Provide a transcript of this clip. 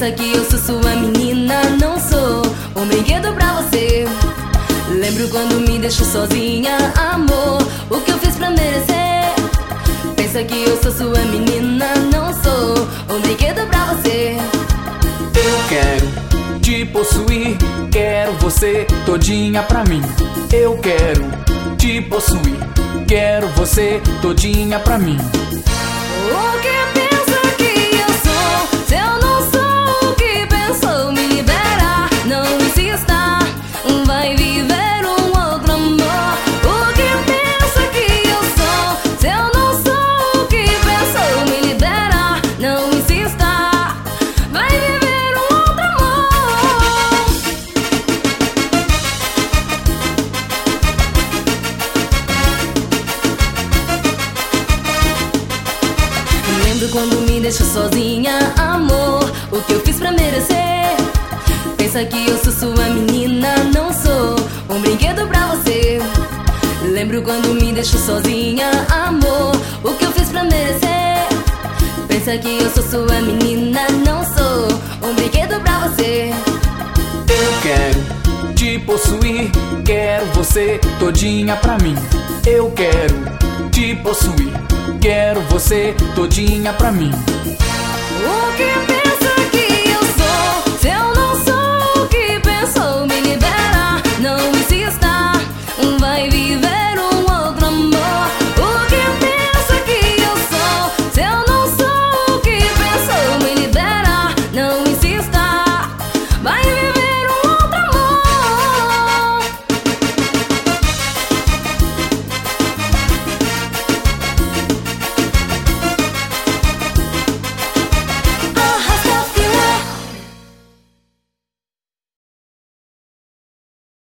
Pensa que eu sou sua menina, não sou um brinquedo pra você. Lembro quando me deixou sozinha, amor, o que eu fiz pra merecer? Pensa que eu sou sua menina, não sou um brinquedo pra você. Eu quero te possuir, quero você todinha pra mim. Eu quero te possuir, quero você todinha pra mim. O que pensa que eu sou? Se eu não sou o que pensou, me libera, não insista, vai viver um outro amor. O que pensa que eu sou? Se eu não sou o que pensou, me libera, não insista, vai viver um outro amor. Lembro quando me deixou sozinha, amor, o que eu fiz pra merecer? Pensa que eu sou sua menina, não sou um brinquedo pra você. Lembro quando me deixou sozinha, amor, o que eu fiz pra merecer? Pensa que eu sou sua menina, não sou um brinquedo pra você. Eu quero te possuir, quero você todinha pra mim. Eu quero te possuir, quero você todinha pra mim. O que